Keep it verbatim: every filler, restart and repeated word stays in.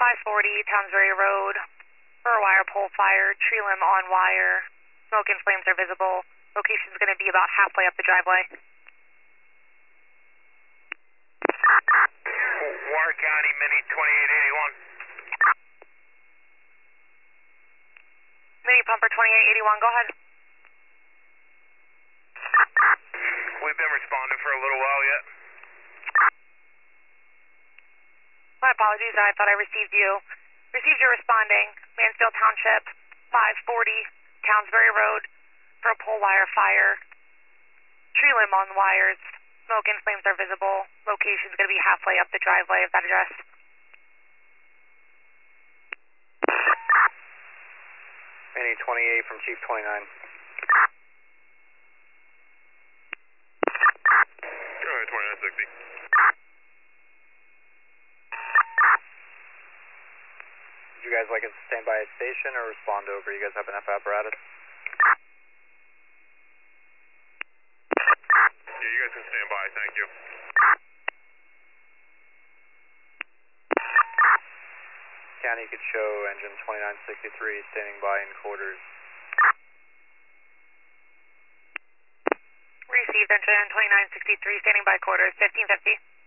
five forty, Townsbury Road, for a wire pole fire, tree limb on wire, smoke and flames are visible. Location is going to be about halfway up the driveway. Warren County, Mini twenty-eight eighty-one. Mini pumper twenty-eight eighty-one, go ahead. We've been responding for a little while yet. My apologies, I thought I received you. Received you responding. Mansfield Township, five forty, Townsbury Road, for a pole wire fire. Tree limb on wires. Smoke and flames are visible. Location is going to be halfway up the driveway of that address. Mini twenty-eight from Chief twenty-nine. Alright, twenty-nine sixty. Would you guys like us to stand by at station or respond over? You guys have enough apparatus? Yeah, you guys can stand by, thank you. County, you could show engine twenty-nine sixty-three standing by in quarters. Received engine twenty-nine sixty-three, standing by quarters, fifteen fifty.